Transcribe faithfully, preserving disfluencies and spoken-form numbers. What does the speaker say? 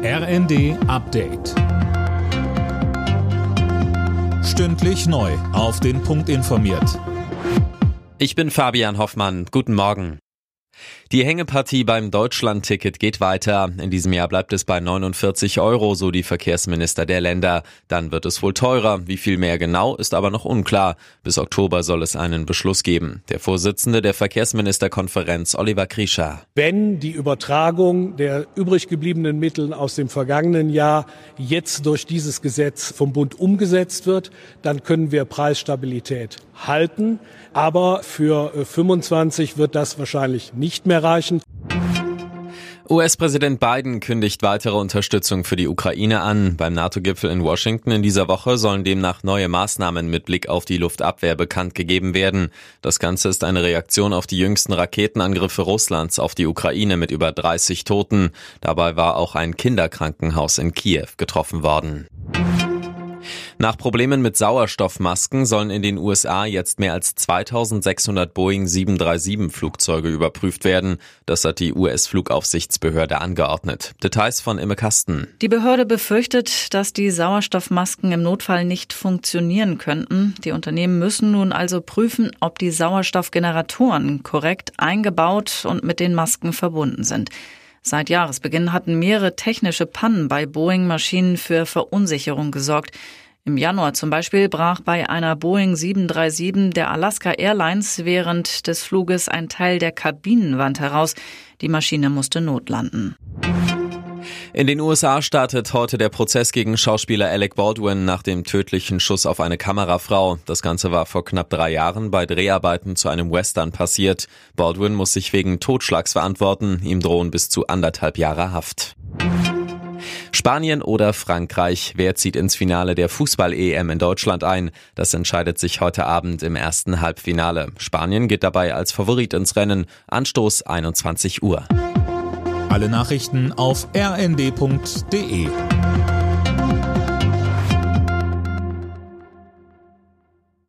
R N D Update. Stündlich neu auf den Punkt informiert. Ich bin Fabian Hoffmann. Guten Morgen. Die Hängepartie beim Deutschland-Ticket geht weiter. In diesem Jahr bleibt es bei neunundvierzig Euro, so die Verkehrsminister der Länder. Dann wird es wohl teurer. Wie viel mehr genau, ist aber noch unklar. Bis Oktober soll es einen Beschluss geben. Der Vorsitzende der Verkehrsministerkonferenz, Oliver Kriescher. Wenn die Übertragung der übrig gebliebenen Mittel aus dem vergangenen Jahr jetzt durch dieses Gesetz vom Bund umgesetzt wird, dann können wir Preisstabilität halten. Aber für fünfundzwanzig wird das wahrscheinlich nicht mehr reichen. U S-Präsident Biden kündigt weitere Unterstützung für die Ukraine an. Beim NATO-Gipfel in Washington in dieser Woche sollen demnach neue Maßnahmen mit Blick auf die Luftabwehr bekannt gegeben werden. Das Ganze ist eine Reaktion auf die jüngsten Raketenangriffe Russlands auf die Ukraine mit über dreißig Toten. Dabei war auch ein Kinderkrankenhaus in Kiew getroffen worden. Nach Problemen mit Sauerstoffmasken sollen in den U S A jetzt mehr als zweitausendsechshundert Boeing sieben drei sieben Flugzeuge überprüft werden. Das hat die U S-Flugaufsichtsbehörde angeordnet. Details von Imme Kasten. Die Behörde befürchtet, dass die Sauerstoffmasken im Notfall nicht funktionieren könnten. Die Unternehmen müssen nun also prüfen, ob die Sauerstoffgeneratoren korrekt eingebaut und mit den Masken verbunden sind. Seit Jahresbeginn hatten mehrere technische Pannen bei Boeing-Maschinen für Verunsicherung gesorgt. Im Januar zum Beispiel brach bei einer Boeing sieben drei sieben der Alaska Airlines während des Fluges ein Teil der Kabinenwand heraus. Die Maschine musste notlanden. In den U S A startet heute der Prozess gegen Schauspieler Alec Baldwin nach dem tödlichen Schuss auf eine Kamerafrau. Das Ganze war vor knapp drei Jahren bei Dreharbeiten zu einem Western passiert. Baldwin muss sich wegen Totschlags verantworten. Ihm drohen bis zu anderthalb Jahre Haft. Spanien oder Frankreich? Wer zieht ins Finale der Fußball-E M in Deutschland ein? Das entscheidet sich heute Abend im ersten Halbfinale. Spanien geht dabei als Favorit ins Rennen. Anstoß einundzwanzig Uhr. Alle Nachrichten auf r n d punkt d e.